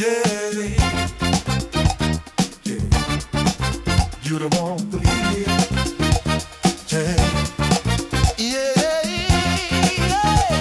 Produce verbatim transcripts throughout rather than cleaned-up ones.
You don't want to believe it. Yeah. Yeah.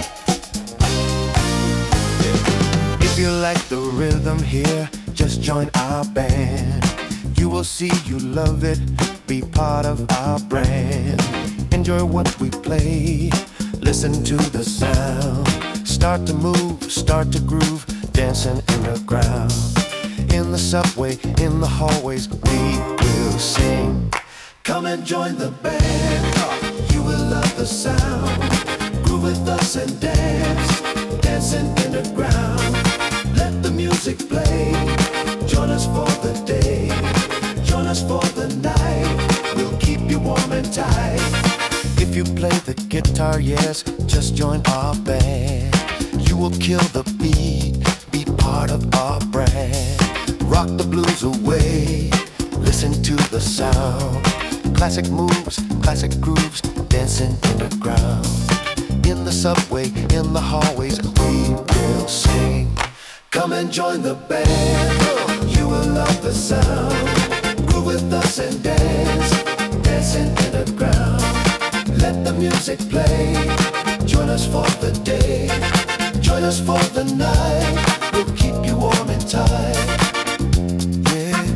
If you like the rhythm here, just join our band. You will see you love it. Be part of our brand. Enjoy what we play. Listen to the sound. Start to move, start to groove, dancing in the crowd. In the subway, in the hallways, we will sing. Come and join the band. You will love the sound. Groove with us and dance, dancing in the ground. Let the music play. Join us for the day. Join us for the night. We'll keep you warm and tight. If you play the guitar, yes, just join our band. You will kill the beat, be part of our brand. Rock the blues away, listen to the sound. Classic moves, classic grooves, dancing in the crowd. In the subway, in the hallways, we will sing. Come and join the band, you will love the sound. Groove with us and dance, dancing in the crowd. Let the music play, join us for the day. Join us for the night, we'll keep you warm and tight. Yeah,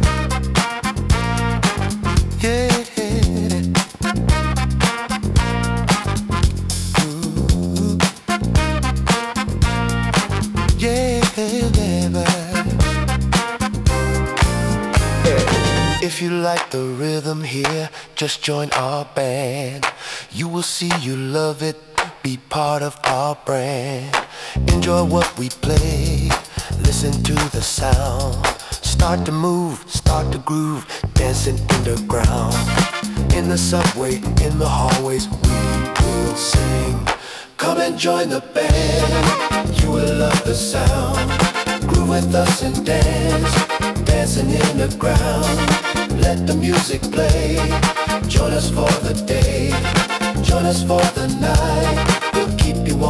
yeah. Ooh. Yeah, baby. Yeah. If you like the rhythm here, just join our band. You will see you love it, be part of our brand. Enjoy what we play, listen to the sound. Start to move, start to groove, dancing in the ground. In the subway, in the hallways, we will sing. Come and join the band, you will love the sound. Groove with us and dance, dancing in the ground. Let the music play, join us for the day. Join us for the night, we'll keep you warm.